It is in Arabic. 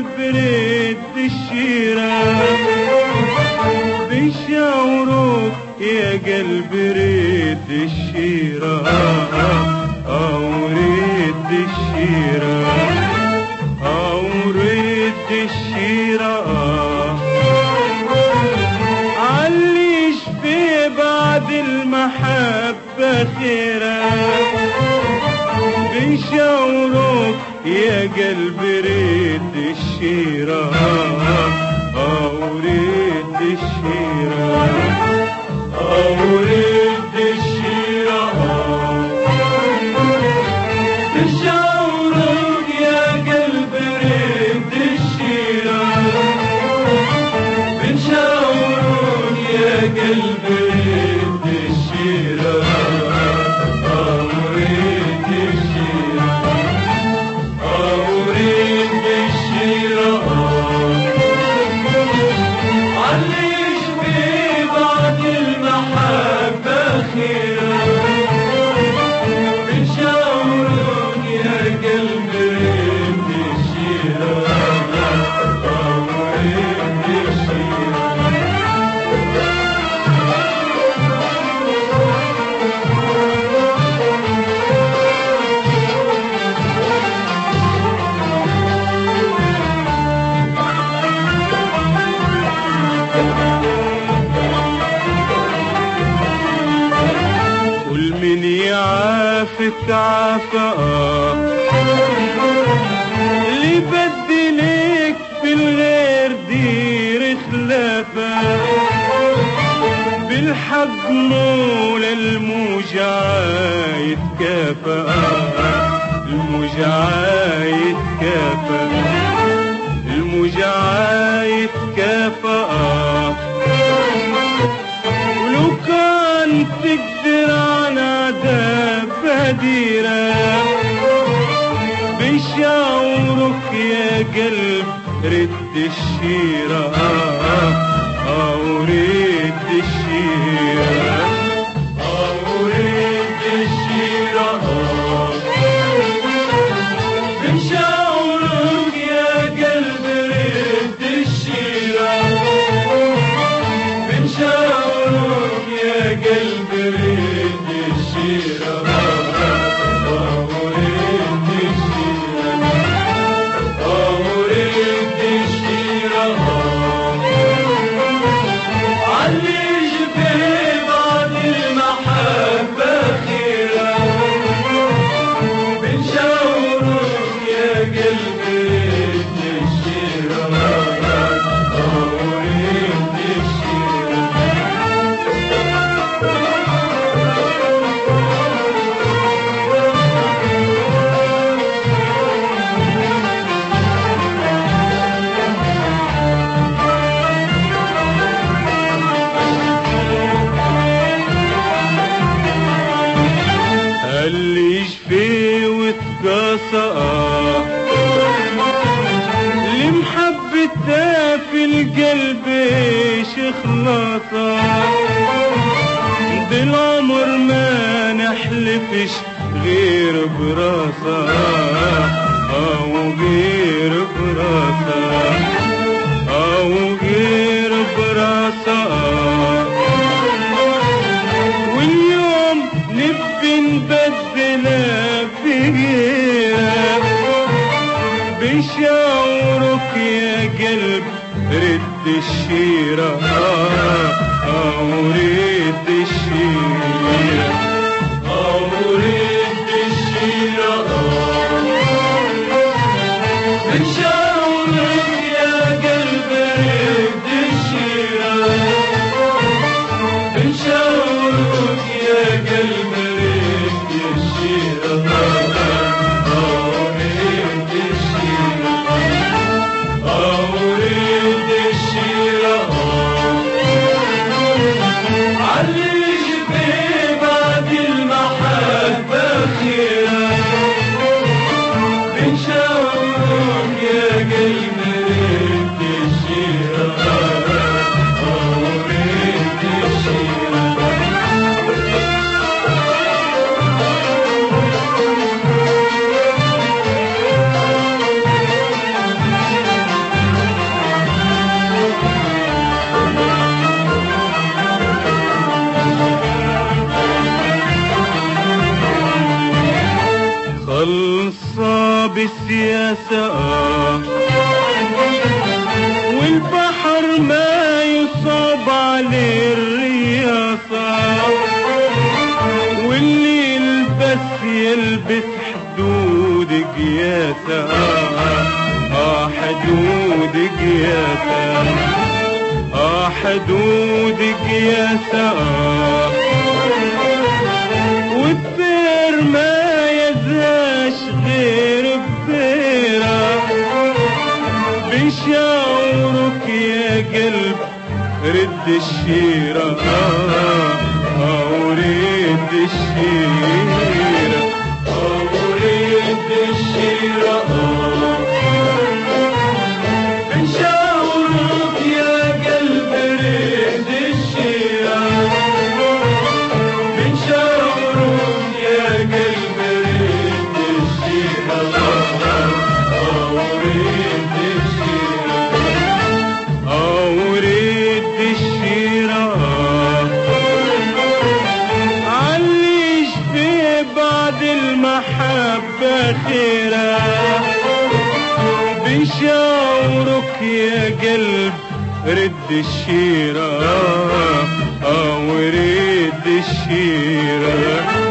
برد الشيرة بشاورك يا قلب رد الشيرة أو رد الشيرة أو رد الشيرة عليش في بعد المحبة خيرة بشاورك يا قلب رد الشيرة أو رد الشيرة أو رد الشيرة بشاورك يا قلب رد الشيرة بشاورك يا قلب رد الشيرة أو رد الشيرة أوريد الشيرة عليش في بعد المحبة خيرة بشاورك يا قلب رد الشيرة أوريد الشيرة من يعافك عافا اللي بدلك في الغير دير خلافة بالحق مولى الموجع يتكافى الموجع يتكافى الموجع يتكافى ولو كان تقدر على بديرة بشاورك يا قلب رد الشيرة أو رد الشيرة أو رد الشيرة بشاورك يا قلب رد الشيرة بشاورك يا قلب رد الشيرة عليش في بعد المحبة خيرة بنشاورك يا قلب رد الشيرة ورد الشيرة اللي يشفي وتقاسى لمحبته في القلب ايش خلاصة بالعمر ما نحلفش غير براسة او غير براسة او غير براسة واليوم نبي نبدلها بغيرها بشاورك يا قلب رد الشيرة أو رد الشيرة أو رد الشيرة بشاورك يا قلب رد الشيرة بشاورك يا قلب رد الشيرة أو رد الشيرة أو رد الشيرة علي الكاسة والبحر ما يصاب عليه الرياصة واللي يلبس يلبس حدود قياسة حدود قياسة حدود قياسة والطير ما يزاش غير بطيرة بشاورك يا قلب رد الشيرة ورد الشيرة ورد الشيرة بشاورك يا قلب رد الشيرة بشاورك يا قلب رد الشيرة ورد الشيرة ورد الشيرة عليش في بعد المحبة خيرة بشاورك يا قلب رد الشيرة ورد الشيرة